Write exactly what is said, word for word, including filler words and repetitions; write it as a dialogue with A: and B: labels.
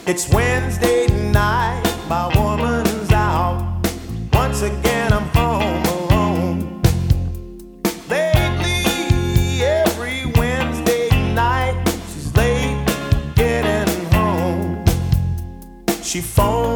A: It's Wednesday night, my woman's out. Once again I'm home alone. Lately, every Wednesday night, she's late getting home. She phones